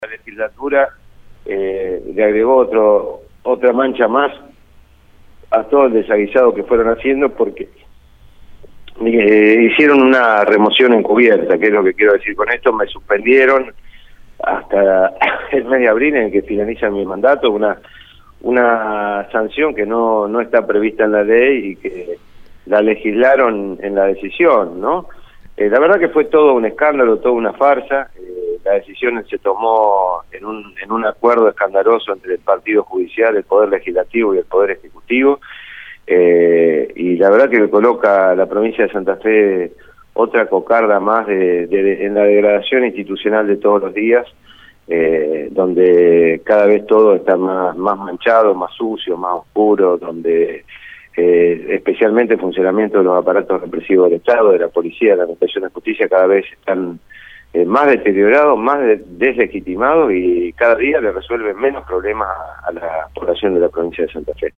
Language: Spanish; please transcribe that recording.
La legislatura le agregó otra mancha más a todo el desaguisado que fueron haciendo, porque hicieron una remoción encubierta. ¿Qué es lo que quiero decir con esto? Me suspendieron hasta el mes de abril, en el que finaliza mi mandato, una sanción que no está prevista en la ley y que la legislaron en la decisión, ¿no? La verdad que fue todo un escándalo, toda una farsa. La decisión se tomó en un acuerdo escandaloso entre el Partido Judicial, el Poder Legislativo y el Poder Ejecutivo, y la verdad que coloca a la provincia de Santa Fe otra cocarda más en la degradación institucional de todos los días, donde cada vez todo está más manchado, más sucio, más oscuro, donde especialmente el funcionamiento de los aparatos represivos del Estado, de la policía, de la Administración de Justicia, cada vez están más deteriorados, más deslegitimados, y cada día le resuelven menos problemas a la población de la provincia de Santa Fe.